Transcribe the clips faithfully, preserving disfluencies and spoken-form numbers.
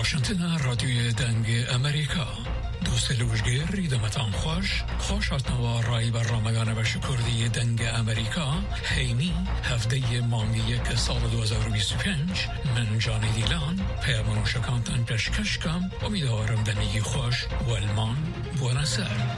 واشنطن رادیوی دنگ امریکا. دوست لوژگیر دمتان خوش خوش هاتنوا رای برنامه‌گان و شکردی دنگ امریکا هینی هفته مانگی که سال دو هزار و بیست و پنج من جانی دیلان پیامون شکانتن پیشکش کم امیدوارم دنگی خوش و المان بونسر.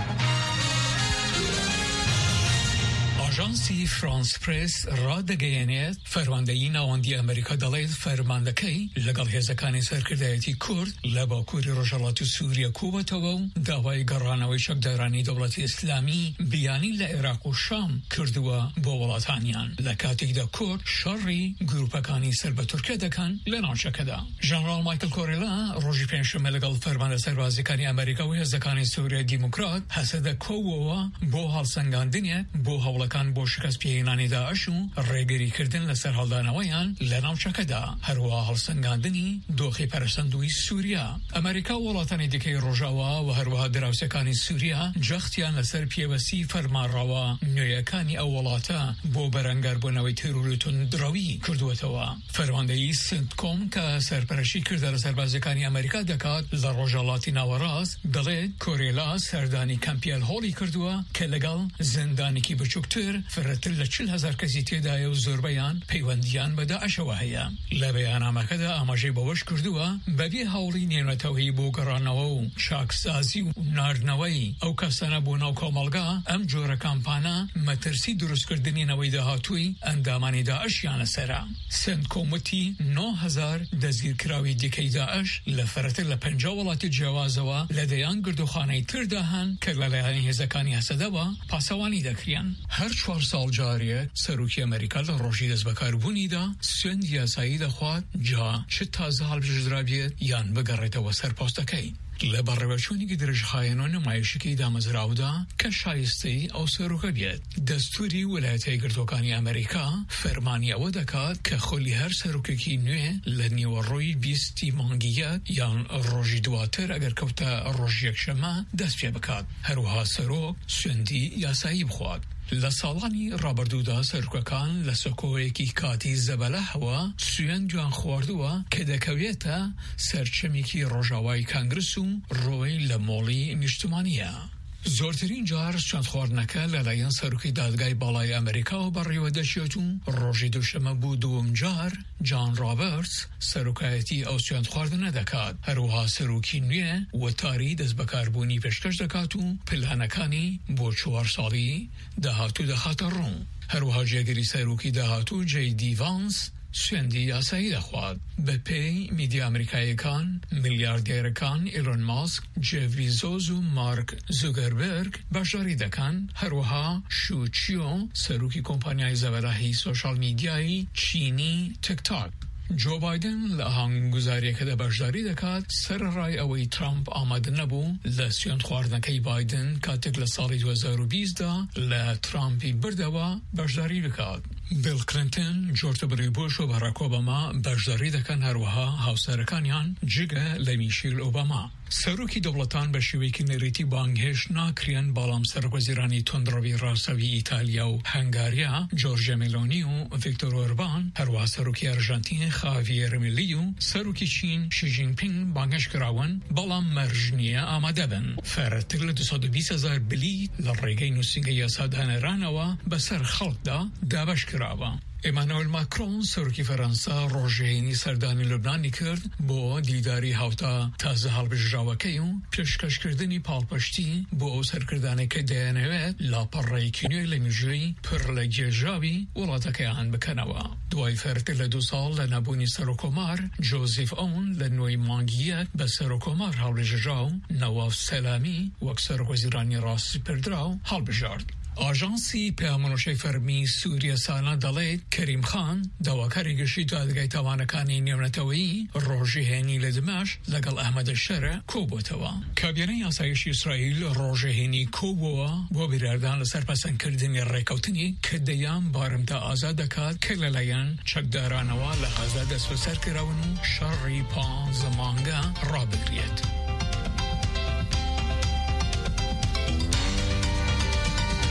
آژانسی فرانس پرس را دەگەیەنێت فەرماندەیی ناوەندی ئەمریکا دەڵێت فەرماندەکەی لەگەڵ هێزەکانی سەرکردایەتی کورد لە باکووری ڕۆژهەڵاتی سووریا کوبەتەوە و داوای گەڕانەوەی چەکدارانی دەوڵەتی ئیسلامی بیانی لە عێراق و شام کردووە بۆ وڵاتانیان لە کاتێکدا کورد شەڕی گروپەکانی سەر بە تورکیا دەکەن لە ناوچەکەدا. ژەنەڕاڵ مایکل کۆرێلا ڕۆژی پێنجشەممە لەگەڵ فەرماندە سەربازیەکانی ئەمریکا و هێزەکانی سووریای دیموکرات هەسە دەکەوەوە بۆ هەڵسەنگاندنێک بۆ هەوڵەکان بۆ شکست پێهێنانی داعش و ڕێگریکردن لەسەر هەڵدانەوەیان لە ناوچەکەدا، هەروەها هەڵسەنگاندنی دۆخی پەرەسەندووی سووریا. ئەمریکا و وڵاتانی دیکەی ڕۆژاوا و هەروەها دراوسەکانی سووریا جەختیان لەسەر پێوەستی فەرمانڕەوا نوێیەکانی ئەو وڵاتە بۆ بەرەنگاربوونەوەی تێروریتون دراوی کردووەتەوە. فەرماندەیی سنتکۆم کە سەرپەرشتی کردە لە سەربازەکانی ئەمریکا دەکات لە ڕۆژهەڵاتی ناوەڕاست دەڵێت کۆرێلا سەردانی کەمپیال هۆڵی کردووە کە لەگەڵ زندانێکی بچووکتر فرەتر لە چل هەزار کەسی تێدایە و زۆربەیان پەیوەندیان بە داعشەوە هەیە. لە بەیاننامەکەدا ئاماژەی بەوەش کردووە بەبێ هەوڵی نێونەتەوەیی بۆ گەڕانەوە و چاکسازی و ناردنەوەی ئەو کەسانە بۆ ناو کۆمەڵگا ئەم جۆرە کامپانە مەترسی دروستکردنینەوەی داهاتووی ئەندامانی داعشیانە سەرا. سند کۆمەتی نۆ هەزار دەستگیرکراوی دیکەی داعش لە فرەتر لە پەنجا وڵاتی جیاوازەوە لە دەیان گردوخانەی تردا هەن کە لەلایەنی هێزەکانی هەسەدەوە پاسەوانی دەکرێن. هەر چوار ساڵ جاریە سەرۆکی ئەمریکا لە ڕۆژی دەستبەکاربوونیدا سوێند یاسایی دەخوات جا چ تازە هەڵبژدرابێت یان بگەڕێتەوە سەر پۆستەکەی. لە بەڕێوەچوونێکی درێژخایەن و نمایشێکی دامەزراودا کە شایستەی ئەو سەرۆکە بێت. دەستوری ویلایەتە یەکگرتووەکانی ئەمریکا فەرمانی ئەوە دەکات کە خۆلی هەر سەرۆکێکی نوێ لە نیوەڕۆی بیستی مانگیەک یان ڕۆژی دواتر ئەگەر کەوتە ڕۆژی یەکشەممە دەست پێ بکات. هەروەها سەرۆک سوێندی یاسایی بخوات. لە ساڵانی ڕابردوودا سەرۆکەکان لە سەکۆیەکی کاتی زەبەلە هەوە سوێند جوان خواردووە کە دەکەوێتە سەرچەمێکی ڕۆژاوای کانگرس و ڕۆی لە مۆڵی نیشتمانیە. زۆرترین جار چەند خواردنەکە لەلایەن سەرۆکی دادگای باڵای ئەمریکا بەڕێوە دەچێت و ڕۆژی دووشەممە بوو دووەم جار جان ڕابرتس سەرۆکایەتی ئەو چەند خواردنە دەکات. هەروەها سەرۆکی نوێ وەتاری دەست بەکاربوونی پێشکەش دەکات و پلانەکانی بۆ چوار ساڵی داهاتوو دەخاتە ڕوو. هەروەها جێگەری سەرۆکی داهاتوو جێی دی ڤانس سوێندی یاسایی دەخوات. بە پێی میدیا ئەمریکایەکان ملیاردێرەکان ئیلۆن ماسک، جێف بیزۆس و مارک زوکەربەرگ بەشداری دەکەن. هەروەها شو چیۆ سەرۆکی کۆمپانیای زەبەلاهی سۆشال میدیایی چینی تیکتاک. جو بایدن لە ئاهەنگگوزاریەکەدا بەشداری دەکات سەرڕای ئەوەی ترامپ ئامادە نەبوو لە سوێند خواردنەکەی بایدن کاتێک لە ساڵی دوو هەزار و بیستدا لە ترامپی بردەوە بەشداری بکات. بیل کلینتن، جۆرج دەبلیو بوش و باراک ئۆباما بەشداری دەکەن، هەروەها هاوسەرەکانیان جگە لە میشیل ئۆباما. سەرۆکی دەوڵەتان بە شێوەیەکی نەریتی بانگهێش ناکرێن، بەڵام سەرۆکوەزیرانی تۆندڕەوی ڕاستەوی ئیتالیا و هەنگاریا جۆرجیا مێلۆنی و ڤیکتۆر ئۆربان، هەروەها سەرۆکی ئەرژەنتین خاڤیێر میلی و سەرۆکی چین شی جینپینگ بانگهێش کراون، بەڵام مەرج نییە ئامادە بن. فەرەتر لە دووسەد و بیست هەزار بلیت لە ڕێگەی نووسینگە یاسادانەرانەوە بەسەر خەڵکدا دابەش کراوە. ئێمانوئێل ماکرۆن سەرۆکی فەرەنسا ڕۆژهێنی سەردانی لوبنانی کرد بۆ دیداری هاوتا تازە هەڵبژراوەکەی و پێشکەشکردنی پاڵپەشتی بۆ ئەو سەرکردانێک کە دەیانەوێت لاپەڕێیەکی نوێی لە میژووی پڕ لە گێژاوی وڵاتەکەیان بکەنەوە. دوای فەرتر لە دوو ساڵ لە نابوونی سەرۆکۆمار جۆزیف ئەون لە نوێی مانگیەک بە سەرۆکۆمار هەڵبژێژا و نەواف سەلامی وەک سەرۆکوەزیرانی ڕاستی پردراو هەڵبژارد. ئاژانسی پەیامەنووشەی فەرمی سووریا سانا دەڵێت کەریم خان داواکاری گشتی دادگای تاوانەکانی نێونەتەوەیی ڕۆژهێنی لە دمەش لەگەڵ ئەحمەدە شەرە کۆبووەتەوە. کابینەی یاسایشی ئیسرائیل ڕۆژهێنی کۆبووە بۆ بیراردان لەسەر پەسەندکردنی ڕێکەوتنی کە دەیان بارمتە ئازاد دەکات کە لەلایەن چەکدارانەوە لە غەزا دەست بەسەر کراون و شەڕی پانزە مانگە ڕابگرێت.